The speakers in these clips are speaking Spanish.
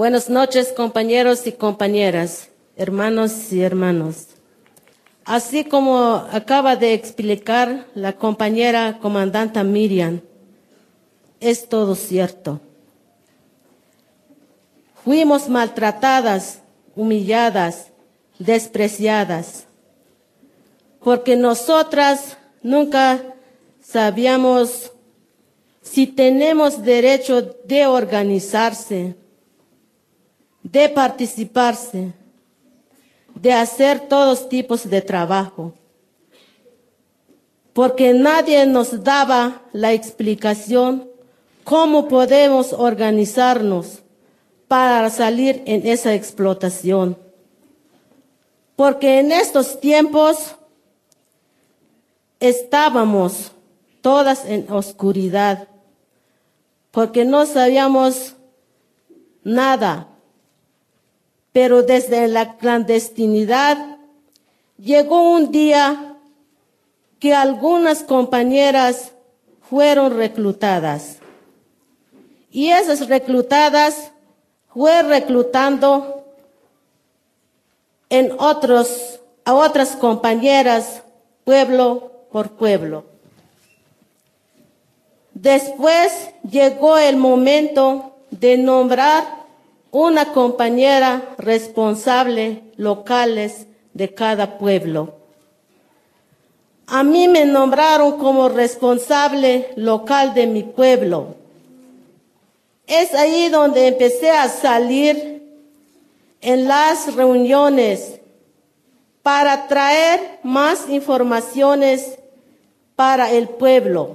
Buenas noches, compañeros y compañeras, hermanos y hermanos. Así como acaba de explicar la compañera comandante Miriam, es todo cierto. Fuimos maltratadas, humilladas, despreciadas, porque nosotras nunca sabíamos si tenemos derecho de organizarse, de participarse, de hacer todos tipos de trabajo, porque nadie nos daba la explicación cómo podemos organizarnos para salir en esa explotación. Porque en estos tiempos estábamos todas en oscuridad, porque no sabíamos nada. Pero desde la clandestinidad llegó un día que algunas compañeras fueron reclutadas. Y esas reclutadas fue reclutando a otras compañeras, pueblo por pueblo. Después llegó el momento de nombrar una compañera responsable locales de cada pueblo. A mí me nombraron como responsable local de mi pueblo. Es ahí donde empecé a salir en las reuniones para traer más informaciones para el pueblo.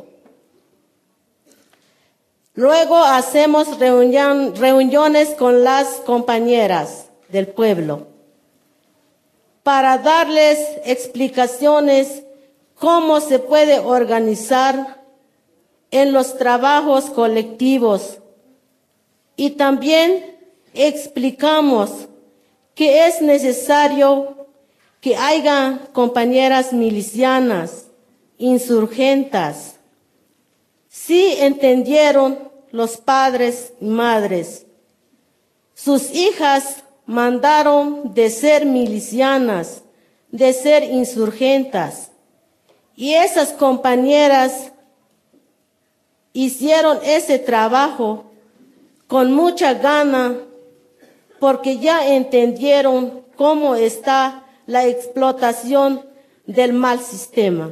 Luego hacemos reuniones con las compañeras del pueblo para darles explicaciones cómo se puede organizar en los trabajos colectivos. Y también explicamos que es necesario que haya compañeras milicianas, insurgentas. Sí entendieron los padres y madres. Sus hijas mandaron de ser milicianas, de ser insurgentas. Y esas compañeras hicieron ese trabajo con mucha gana, porque ya entendieron cómo está la explotación del mal sistema.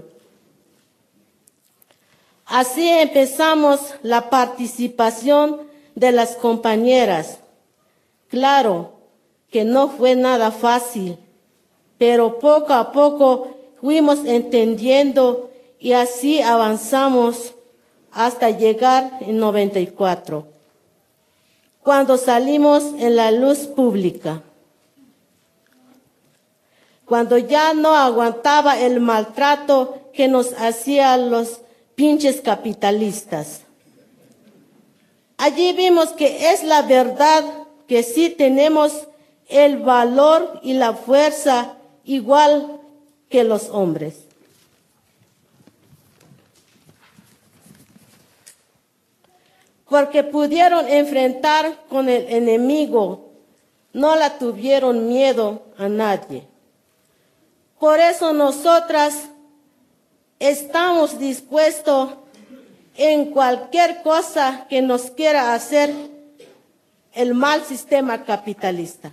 Así empezamos la participación de las compañeras. Claro que no fue nada fácil, pero poco a poco fuimos entendiendo y así avanzamos hasta llegar en 94. Cuando salimos en la luz pública, cuando ya no aguantaba el maltrato que nos hacían los pinches capitalistas. Allí vimos que es la verdad que sí tenemos el valor y la fuerza igual que los hombres. Porque pudieron enfrentar con el enemigo, no la tuvieron miedo a nadie. Por eso nosotras estamos dispuestos en cualquier cosa que nos quiera hacer el mal sistema capitalista.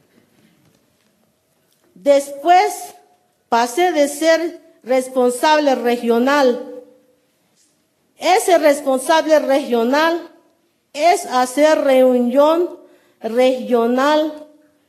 Después pasé de ser responsable regional. Ese responsable regional es hacer reunión regional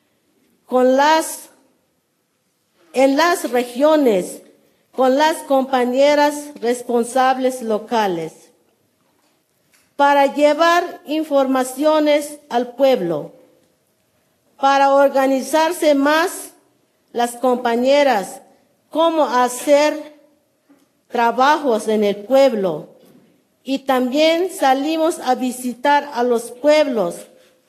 en las regiones, con las compañeras responsables locales, para llevar informaciones al pueblo, para organizarse más las compañeras, cómo hacer trabajos en el pueblo. Y también salimos a visitar a los pueblos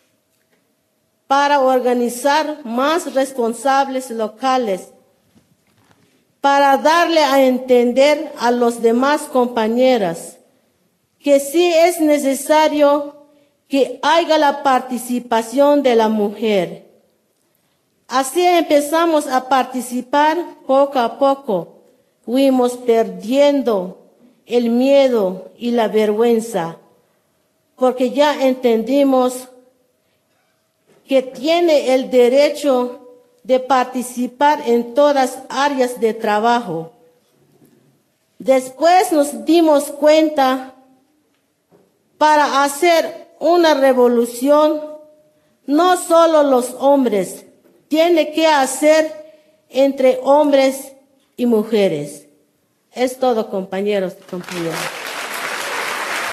para organizar más responsables locales, para darle a entender a los demás compañeras que sí es necesario que haya la participación de la mujer. Así empezamos a participar poco a poco. Fuimos perdiendo el miedo y la vergüenza, porque ya entendimos que tiene el derecho de participar en todas áreas de trabajo. Después nos dimos cuenta, para hacer una revolución, no solo los hombres, tiene que hacer entre hombres y mujeres. Es todo, compañeros y compañeras.